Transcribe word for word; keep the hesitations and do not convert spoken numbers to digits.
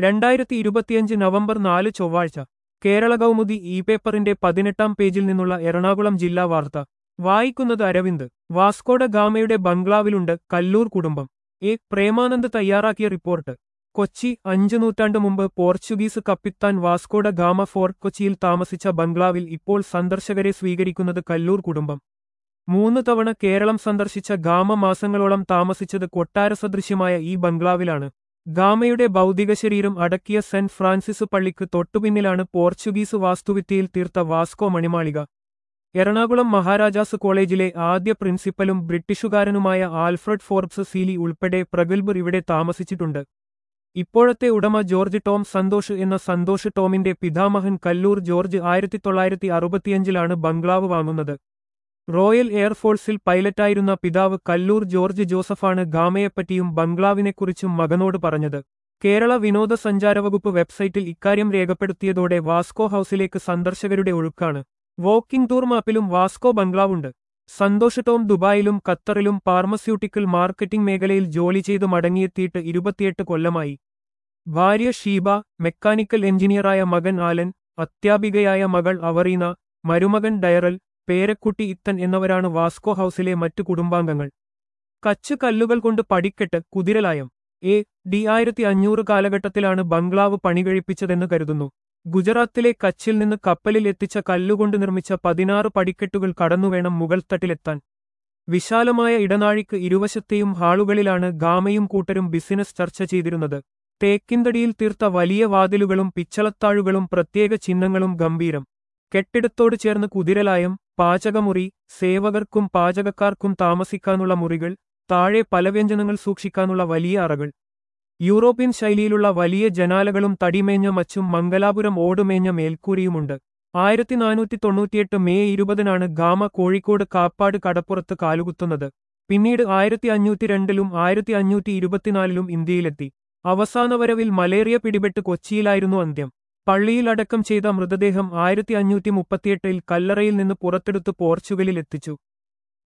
രണ്ടായിരത്തി ഇരുപത്തിയഞ്ച് നവംബർ നാല് ചൊവ്വാഴ്ച കേരള കൗമുദി ഇ പേപ്പറിന്റെ പതിനെട്ടാം പേജിൽ നിന്നുള്ള എറണാകുളം ജില്ലാ വാർത്ത വായിക്കുന്നത് അരവിന്ദ്. വാസ്കോഡ ഗാമയുടെ ബംഗ്ലാവിലുണ്ട് കല്ലൂർ കുടുംബം. എ പ്രേമാനന്ദ് തയ്യാറാക്കിയ റിപ്പോർട്ട്. കൊച്ചി. അഞ്ചു നൂറ്റാണ്ട് മുമ്പ് പോർച്ചുഗീസ് കപ്പിത്താൻ വാസ്കോഡ ഗാമ ഫോർട്ട് കൊച്ചിയിൽ താമസിച്ച ബംഗ്ലാവിൽ ഇപ്പോൾ സന്ദർശകരെ സ്വീകരിക്കുന്നത് കല്ലൂർ കുടുംബം. മൂന്ന് തവണ കേരളം സന്ദർശിച്ച ഗാമ മാസങ്ങളോളം താമസിച്ചത് കൊട്ടാരസദൃശ്യമായ ഈ ബംഗ്ലാവിലാണ്. ഗാമയുടെ ഭൗതിക ശരീരം അടക്കിയ സെന്റ് ഫ്രാൻസിസ് പള്ളിക്ക് തൊട്ടുപിന്നിലാണ് പോർച്ചുഗീസ് വാസ്തുവിദ്യയിൽ തീർത്ത വാസ്കോ മണിമാളിക. എറണാകുളം മഹാരാജാസ് കോളേജിലെ ആദ്യ പ്രിൻസിപ്പലും ബ്രിട്ടീഷുകാരനുമായ ആൽഫ്രഡ് ഫോർബ്സ് സീലി ഉൾപ്പെടെ പ്രഗത്ഭർ ഇവിടെ താമസിച്ചിട്ടുണ്ട്. ഇപ്പോഴത്തെ ഉടമ ജോർജ് ടോം സന്തോഷ് എന്ന സന്തോഷ് ടോമിന്റെ പിതാമഹൻ കല്ലൂർ ജോർജ് ആയിരത്തി തൊള്ളായിരത്തി അറുപത്തിയഞ്ചിലാണ് ബംഗ്ലാവ് വാങ്ങുന്നത്. റോയൽ എയർഫോഴ്സിൽ പൈലറ്റായിരുന്ന പിതാവ് കല്ലൂർ ജോർജ് ജോസഫാണ് ഗാമയെപ്പറ്റിയും ബംഗ്ലാവിനെക്കുറിച്ചും മകനോട് പറഞ്ഞത്. കേരള വിനോദസഞ്ചാരവകുപ്പ് വെബ്സൈറ്റിൽ ഇക്കാര്യം രേഖപ്പെടുത്തിയതോടെ വാസ്കോ ഹൌസിലേക്ക് സന്ദർശകരുടെ ഒഴുക്കാണ്. വോക്കിംഗ് ടൂർ മാപ്പിലും വാസ്കോ ബംഗ്ലാവുണ്ട്. സന്തോഷ് ടോം ദുബായിലും ഖത്തറിലും ഫാർമസ്യൂട്ടിക്കൽ മാർക്കറ്റിംഗ് മേഖലയിൽ ജോലി ചെയ്ത് മടങ്ങിയെത്തിയിട്ട് ഇരുപത്തിയെട്ട് കൊല്ലമായി. ഭാര്യ ഷീബ, മെക്കാനിക്കൽ എഞ്ചിനീയറായ മകൻ ആലൻ, അധ്യാപികയായ മകൾ അവറീന, മരുമകൻ ഡയറൽ, പേരക്കുട്ടി ഇത്തൻ എന്നിവരാണ് വാസ്കോ ഹൌസിലെ മറ്റു കുടുംബാംഗങ്ങൾ. കച്ച് കല്ലുകൾ കൊണ്ട് പടിക്കെട്ട്, കുതിരലായം. എ ഡി ആയിരത്തി അഞ്ഞൂറ് കാലഘട്ടത്തിലാണ് ബംഗ്ലാവ് പണികഴിപ്പിച്ചതെന്ന് കരുതുന്നു. ഗുജറാത്തിലെ കച്ചിൽ നിന്ന് കപ്പലിൽ എത്തിച്ച കല്ലുകൊണ്ട് നിർമ്മിച്ച പതിനാറ് പടിക്കെട്ടുകൾ കടന്നുവേണം മുകൾത്തട്ടിലെത്താൻ. വിശാലമായ ഇടനാഴിക്ക് ഇരുവശത്തെയും ഹാളുകളിലാണ് ഗാമയും കൂട്ടരും ബിസിനസ് ചർച്ച ചെയ്തിരുന്നത്. തേക്കിൻതടിയിൽ തീർത്ത വലിയ വാതിലുകളും പിച്ചളത്താഴുകളും പ്രത്യേക ചിഹ്നങ്ങളും ഗംഭീരം. കെട്ടിടത്തോട് ചേർന്ന് കുതിരലായം, പാചകമുറി, സേവകർക്കും പാചകക്കാർക്കും താമസിക്കാനുള്ള മുറികൾ, താഴെ പലവ്യഞ്ജനങ്ങൾ സൂക്ഷിക്കാനുള്ള വലിയ അറകൾ. യൂറോപ്യൻ ശൈലിയിലുള്ള വലിയ ജനാലകളും തടിമേഞ്ഞ മച്ചും മംഗലാപുരം ഓടുമേഞ്ഞ മേൽക്കൂരയുമുണ്ട്. ആയിരത്തി നാനൂറ്റി തൊണ്ണൂറ്റിയെട്ട് മെയ് ഇരുപതിനാണ് ഗാമ കോഴിക്കോട് കാപ്പാട് കടപ്പുറത്ത് കാലുകുത്തുന്നത്. പിന്നീട് ആയിരത്തി അഞ്ഞൂറ്റി രണ്ടിലും ആയിരത്തി അഞ്ഞൂറ്റി ഇരുപത്തിനാലിലും ഇന്ത്യയിലെത്തി. അവസാന വരവിൽ മലേറിയ പിടിപെട്ട് കൊച്ചിയിലായിരുന്നു അന്ത്യം. പള്ളിയിൽ അടക്കം ചെയ്ത മൃതദേഹം ആയിരത്തി അഞ്ഞൂറ്റി മുപ്പത്തിയെട്ടിൽ കല്ലറയിൽ നിന്ന് പുറത്തെടുത്ത് പോർച്ചുഗലിൽ എത്തിച്ചു.